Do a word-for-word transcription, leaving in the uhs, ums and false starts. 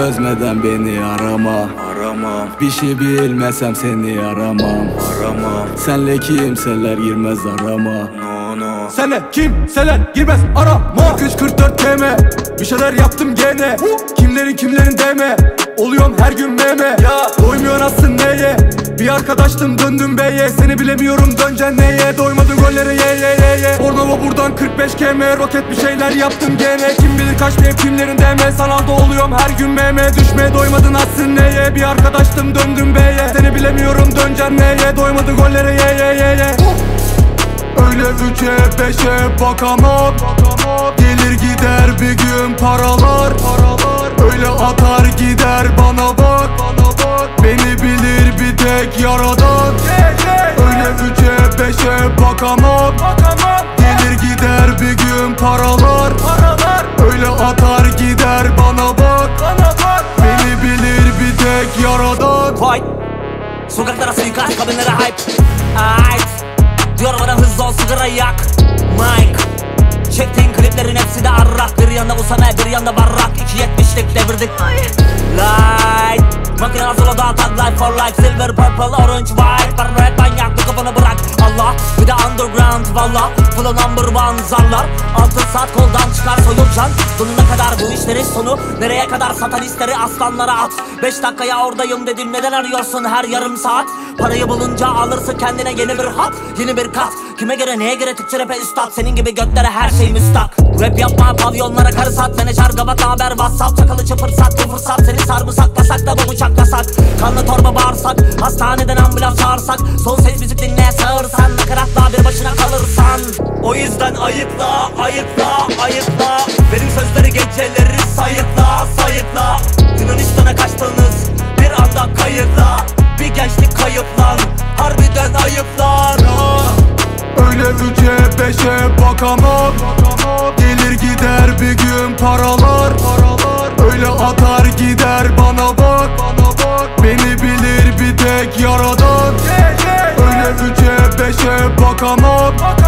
çözmeden beni arama. Aramam, Bir şey bilmesem seni aramam. aramam, Senle kimseler girmez arama. no no. Senle kimseler girmez arama. kırk üç kırk dört T M, bir şeyler yaptım gene. Kimlerin kimlerin deme, oluyorum her gün meme ya. Doymuyor aslın neye, bir arkadaştım döndüm beye. Seni bilemiyorum döneceksin neye, doymadın gollere ye ye ye ye. Bornova buradan kırk beş km, roket bir şeyler yaptım gene. Kim bilir kaç deyip kimlerin deme, sanalda oluyorum her gün meme. Düşmeye doymadın aslın neye, bir arkadaştım döndüm beye. Seni bilemiyorum döneceksin neye, doymadın gollere ye ye ye ye. Öyle üçe beşe bakamam, gelir gider bir gün paralar. Öyle atar gider bana bak, beni bilir bir tek yaradan. Öyle üçe beşe bakamam, gelir gider bir gün paralar. Öyle atar gider bana bak, beni bilir bir tek yaradan. Vay, sokaklara suikast, kabinlere hype. Ait, diyor bana hızlı ol, sigara yak. Mike, çektiğin kliplerin hepsi de arrak. Bir yanda Usame, bir yanda Barrak. iki yetmişlik devirdik. Light, makine hazırla da tag life for life. Silver, purple, orange, white. Bar red, manyak bu kafanı bırak. Allah, bir de underground valla. Full number one zarlar. Altın saat koldan çıkar soyulcan. Sonuna kadar bu işlerin sonu. Nereye kadar satanistleri aslanlara at. Beş dakikaya oradayım dedin, neden arıyorsun her yarım saat? Parayı bulunca alırsın kendine yeni bir hat, yeni bir kat. Kime göre neye göre Türkçe rap'e üstad. Senin gibi götlere her şey müstak. Rap yapma pavyonlara karı sat. Menajer gavat haber whatsapp. Çakalı çıpır sat bir fırsat. Seni sarımsak pasak da bu bıçak yasak. Kanlı torba bağırsak, hastaneden ambulans çağırsak. Son ses müzik dinleye sağırsan. Nakaratla bir başına kalırsan. O yüzden ayıpla, ayıpla, ayıpla. Benim sözleri geceleri sayıkla, sayıkla. Yunanistan'a kaçtınız bir anda kayıtla. Bir gençlik kayıp lan, harbiden ayıplar. Öyle üçe beşe bakamam, gelir gider bir gün paralar. Öyle atar gider bana bak, beni bilir bir tek yaradan. Öyle üçe beşe bakamam,